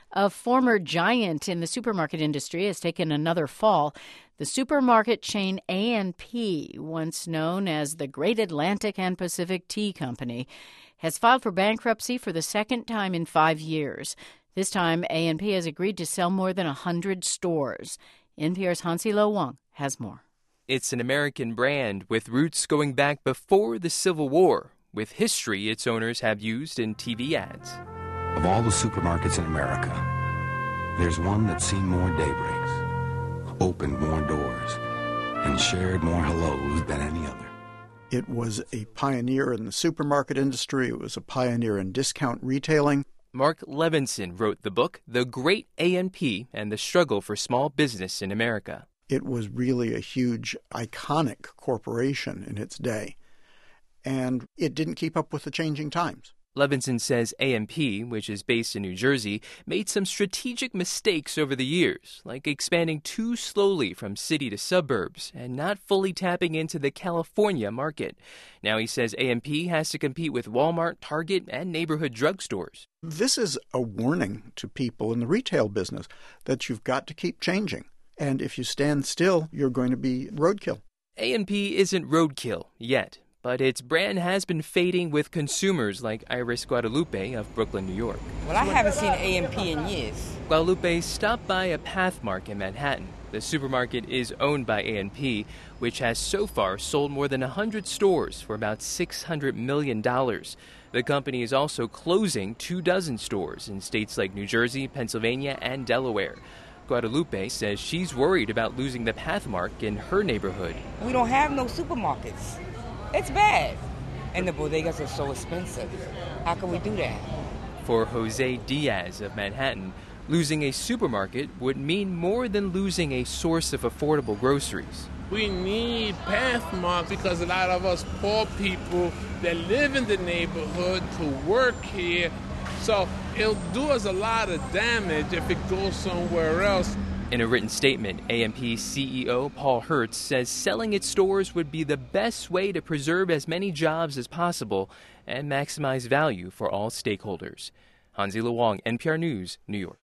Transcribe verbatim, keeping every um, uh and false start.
A former giant in the supermarket industry has taken another fall. The supermarket chain A and P, once known as the Great Atlantic and Pacific Tea Company, has filed for bankruptcy for the second time in five years. This time, A and P has agreed to sell more than one hundred stores. N P R's Hansi Lo Wang has more. It's an American brand with roots going back before the Civil War, with history its owners have used in T V ads. Of all the supermarkets in America, there's one that's seen more daybreaks, opened more doors, and shared more hellos than any other. It was a pioneer in the supermarket industry. It was a pioneer in discount retailing. Mark Levinson wrote the book, The Great A and P and the Struggle for Small Business in America. It was really a huge, iconic corporation in its day, and it didn't keep up with the changing times. Levinson says A and P, which is based in New Jersey, made some strategic mistakes over the years, like expanding too slowly from city to suburbs and not fully tapping into the California market. Now he says A and P has to compete with Walmart, Target, and neighborhood drugstores. This is a warning to people in the retail business that you've got to keep changing. And if you stand still, you're going to be roadkill. A and P isn't roadkill yet, but its brand has been fading with consumers like Iris Guadalupe of Brooklyn, New York. Well, I haven't seen A and P in years. Guadalupe stopped by a Pathmark in Manhattan. The supermarket is owned by A and P, which has so far sold more than one hundred stores for about six hundred million dollars. The company is also closing two dozen stores in states like New Jersey, Pennsylvania, and Delaware. Guadalupe says she's worried about losing the Pathmark in her neighborhood. We don't have no supermarkets. It's bad. And the bodegas are so expensive. How can we do that? For Jose Diaz of Manhattan, losing a supermarket would mean more than losing a source of affordable groceries. We need Pathmark because a lot of us poor people that live in the neighborhood to work here, so it'll do us a lot of damage if it goes somewhere else. In a written statement, A and P C E O Paul Hertz says selling its stores would be the best way to preserve as many jobs as possible and maximize value for all stakeholders. Hansi Lo Wang, N P R News, New York.